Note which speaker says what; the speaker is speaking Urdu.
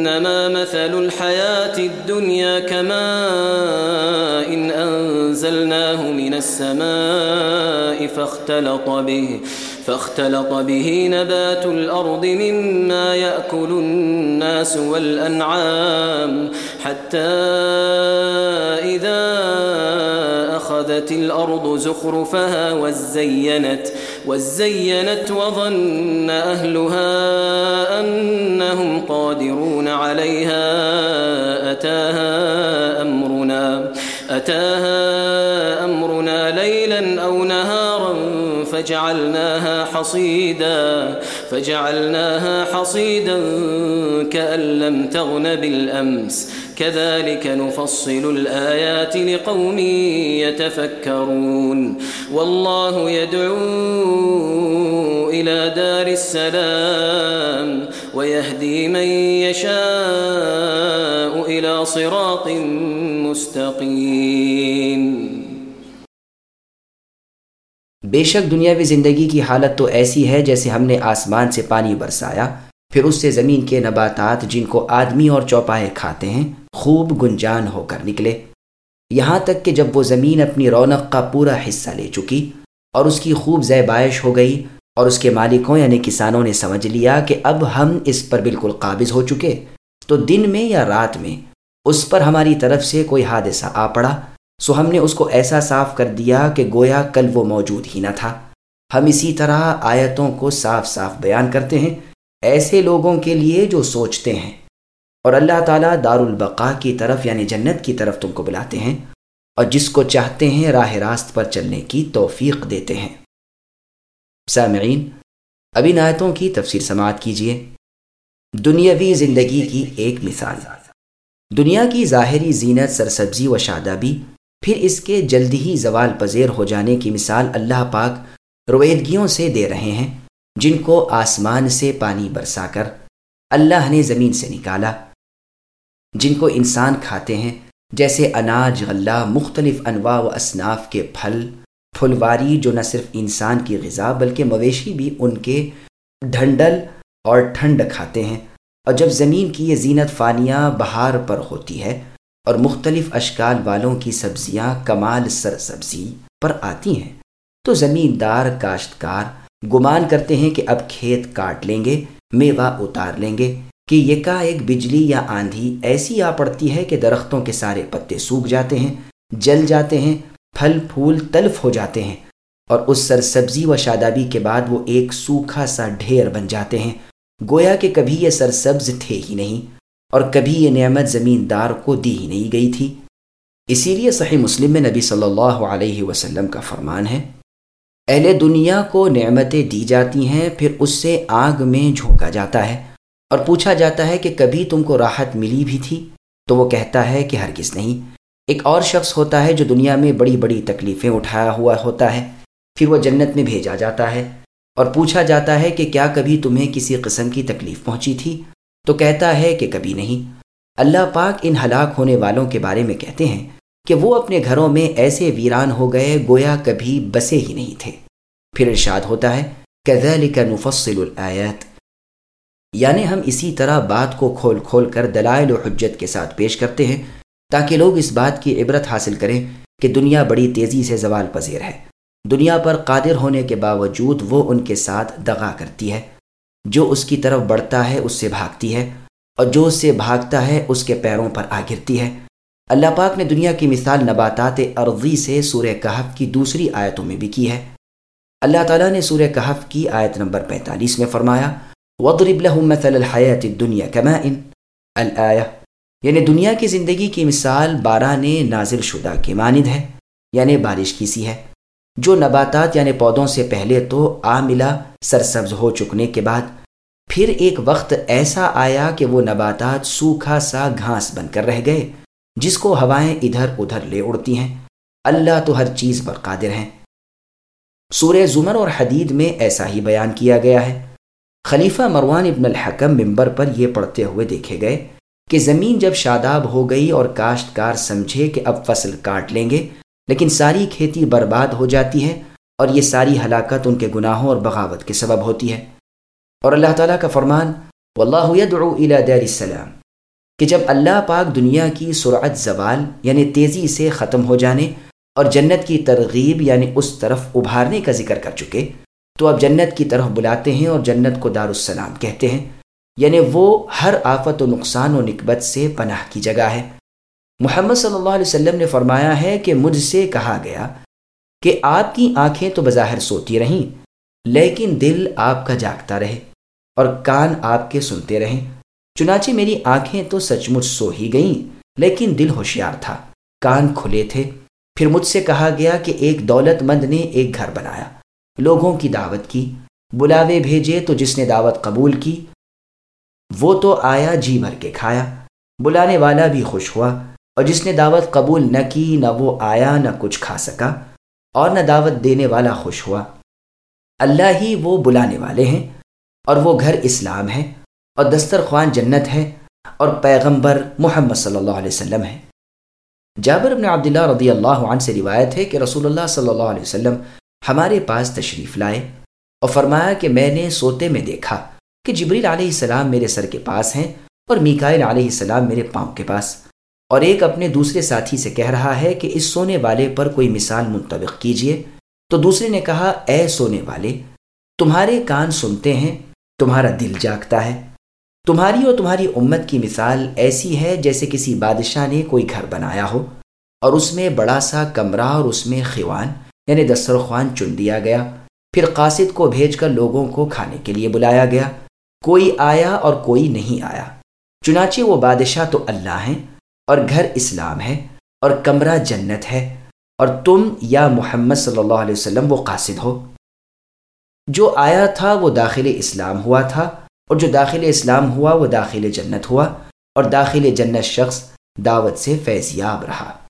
Speaker 1: إنما مثل الحياة الدنيا كماء إن أنزلناه من السماء فاختلط به نبات الأرض مما يأكل الناس والأنعام حتى إذا أخذت الأرض زخرفها وزينت وظن أهلها أنهم قادرون عليها أتاها أمرنا ليلا أو نهارا فجعلناها حصيدا كأن لم تغن بالأمس كذلك نفصل الآيات لقوم يتفكرون والله يدعو إلى دار السلام ويهدي من يشاء إلى صراط مستقيم.
Speaker 2: بے شک دنیاوی زندگی کی حالت تو ایسی ہے جیسے ہم نے آسمان سے پانی برسایا، پھر اس سے زمین کے نباتات جن کو آدمی اور چوپائے کھاتے ہیں خوب گنجان ہو کر نکلے، یہاں تک کہ جب وہ زمین اپنی رونق کا پورا حصہ لے چکی اور اس کی خوب زیبائش ہو گئی اور اس کے مالکوں یعنی کسانوں نے سمجھ لیا کہ اب ہم اس پر بالکل قابض ہو چکے، تو دن میں یا رات میں اس پر ہماری طرف سے کوئی حادثہ آ پڑا، سو ہم نے اس کو ایسا صاف کر دیا کہ گویا کل وہ موجود ہی نہ تھا. ہم اسی طرح آیتوں کو صاف صاف بیان کرتے ہیں ایسے لوگوں کے لیے جو سوچتے ہیں، اور اللہ تعالیٰ دار البقاء کی طرف یعنی جنت کی طرف تم کو بلاتے ہیں اور جس کو چاہتے ہیں راہ راست پر چلنے کی توفیق دیتے ہیں. سامعین، اب ان آیتوں کی تفسیر سماعت کیجیے. دنیاوی زندگی کی ایک مثال. دنیا کی ظاہری زینت، سرسبزی و شادابی، پھر اس کے جلد ہی زوال پذیر ہو جانے کی مثال اللہ پاک رویدگیوں سے دے رہے ہیں جن کو آسمان سے پانی برسا کر اللہ نے زمین سے نکالا، جن کو انسان کھاتے ہیں، جیسے اناج، غلہ، مختلف انواع و اصناف کے پھل، پھلواری جو نہ صرف انسان کی غذا بلکہ مویشی بھی ان کے ڈھنڈل اور ٹھنڈ کھاتے ہیں. اور جب زمین کی یہ زینت فانیہ بہار پر ہوتی ہے اور مختلف اشکال والوں کی سبزیاں کمال سرسبزی پر آتی ہیں تو زمیندار کاشتکار گمان کرتے ہیں کہ اب کھیت کاٹ لیں گے، میوہ اتار لیں گے کہ یکا ایک بجلی یا آندھی ایسی آ پڑتی ہے کہ درختوں کے سارے پتے سوکھ جاتے ہیں، جل جاتے ہیں، پھل پھول تلف ہو جاتے ہیں، اور اس سرسبزی و شادابی کے بعد وہ ایک سوکھا سا ڈھیر بن جاتے ہیں، گویا کہ کبھی یہ سرسبز تھے ہی نہیں اور کبھی یہ نعمت زمیندار کو دی ہی نہیں گئی تھی. اسی لیے صحیح مسلم میں نبی صلی اللہ علیہ وسلم کا فرمان ہے، اہل دنیا کو نعمتیں دی جاتی ہیں، پھر اس سے آگ میں جھونکا جاتا ہے اور پوچھا جاتا ہے کہ کبھی تم کو راحت ملی بھی تھی؟ تو وہ کہتا ہے کہ ہرگز نہیں. ایک اور شخص ہوتا ہے جو دنیا میں بڑی بڑی تکلیفیں اٹھایا ہوا ہوتا ہے، پھر وہ جنت میں بھیجا جاتا ہے اور پوچھا جاتا ہے کہ کیا کبھی تمہیں کسی قسم کی تکلیف پہنچی تھی؟ تو کہتا ہے کہ کبھی نہیں. اللہ پاک ان ہلاک ہونے والوں کے بارے میں کہتے ہیں کہ وہ اپنے گھروں میں ایسے ویران ہو گئے گویا کبھی بسے ہی نہیں تھے. پھر ارشاد ہوتا ہے كَذَلِكَ نُفَصِّلُ الْآيَاتِ، یعنی ہم اسی طرح بات کو کھول کھول کر دلائل و حجت کے ساتھ پیش کرتے ہیں تاکہ لوگ اس بات کی عبرت حاصل کریں کہ دنیا بڑی تیزی سے زوال پذیر ہے. دنیا پر قادر ہونے کے باوجود وہ ان کے ساتھ دغا کرتی ہے. جو اس کی طرف بڑھتا ہے اس سے بھاگتی ہے اور جو اس سے بھاگتا ہے اس کے پیروں پر آ گرتی ہے. اللہ پاک نے دنیا کی مثال نباتات ارضی سے سورہ کہف کی دوسری آیتوں میں بھی کی ہے. اللہ تعالیٰ نے سورہ کہف کی آیت نمبر 45 میں فرمایا وَاضْرِبْ لَهُمْ مَثَلَ الْحَيَاةِ الدُّنْيَا كَمَاءٍ الآیہ، یعنی دنیا کی زندگی کی مثال باران نازل شدہ کے مانند ہے، یعنی بارش کی سی ہے، جو نباتات یعنی پودوں سے پہلے تو عاملہ سرسبز ہو چکنے کے بعد پھر ایک وقت ایسا آیا کہ وہ نباتات سوکھا سا گھاس بن کر رہ گئے جس کو ہوائیں ادھر ادھر لے اڑتی ہیں. اللہ تو ہر چیز پر قادر ہیں. سورہ زمر اور حدید میں ایسا ہی بیان کیا گیا ہے. خلیفہ مروان ابن الحکم منبر پر یہ پڑھتے ہوئے دیکھے گئے کہ زمین جب شاداب ہو گئی اور کاشتکار سمجھے کہ اب فصل کاٹ لیں گے لیکن ساری کھیتی برباد ہو جاتی ہے اور یہ ساری ہلاکت ان کے گناہوں اور بغاوت کے سبب ہوتی ہے. اور اللہ تعالیٰ کا فرمان واللہ یدعو الی دار السلام، کہ جب اللہ پاک دنیا کی سرعت زوال یعنی تیزی سے ختم ہو جانے اور جنت کی ترغیب یعنی اس طرف ابھارنے کا ذکر کر چکے تو اب جنت کی طرف بلاتے ہیں اور جنت کو دار السلام کہتے ہیں، یعنی وہ ہر آفت و نقصان و نکبت سے پناہ کی جگہ ہے۔ محمد صلی اللہ علیہ وسلم نے فرمایا ہے کہ مجھ سے کہا گیا کہ آپ کی آنکھیں تو بظاہر سوتی رہیں لیکن دل آپ کا جاگتا رہے اور کان آپ کے سنتے رہیں، چنانچہ میری آنکھیں تو سچ مچ سو ہی گئیں لیکن دل ہوشیار تھا، کان کھلے تھے۔ پھر مجھ سے کہا گیا کہ ایک دولت مند نے ایک گھر بنایا، لوگوں کی دعوت کی، بلاوے بھیجے تو جس نے دعوت قبول کی وہ تو آیا جی بھر کے کھایا، بلانے والا بھی خوش ہوا، اور جس نے دعوت قبول نہ کی نہ وہ آیا نہ کچھ کھا سکا اور نہ دعوت دینے والا خوش ہوا۔ اللہ ہی وہ بلانے والے ہیں اور وہ گھر اسلام ہے اور دسترخوان جنت ہے اور پیغمبر محمد صلی اللہ علیہ وسلم ہے۔ جابر بن عبداللہ رضی اللہ عنہ سے روایت ہے کہ رسول اللہ صلی اللہ علیہ وسلم ہمارے پاس تشریف لائے اور فرمایا کہ میں نے سوتے میں دیکھا کہ جبریل علیہ السلام میرے سر کے پاس ہیں اور میکائیل علیہ السلام میرے پاؤں کے پاس، اور ایک اپنے دوسرے ساتھی سے کہہ رہا ہے کہ اس سونے والے پر کوئی مثال منطبق کیجئے، تو دوسرے نے کہا اے سونے والے، تمہارے کان سنتے ہیں، تمہارا دل جاگتا ہے، تمہاری اور تمہاری امت کی مثال ایسی ہے جیسے کسی بادشاہ نے کوئی گھر بنایا ہو اور اس میں بڑا سا کمرہ اور اس میں خیوان یعنی دسترخوان چن دیا گیا، پھر قاصد کو بھیج کر لوگوں کو کھانے کے لیے بلایا گیا، کوئی آیا اور کوئی نہیں آیا، چنانچہ وہ بادشاہ تو اللہ ہیں اور گھر اسلام ہے اور کمرہ جنت ہے، اور تم یا محمد صلی اللہ علیہ وسلم وہ قاصد ہو۔ جو آیا تھا وہ داخل اسلام ہوا تھا اور جو داخل اسلام ہوا وہ داخل جنت ہوا، اور داخل جنت شخص دعوت سے فیض یاب رہا۔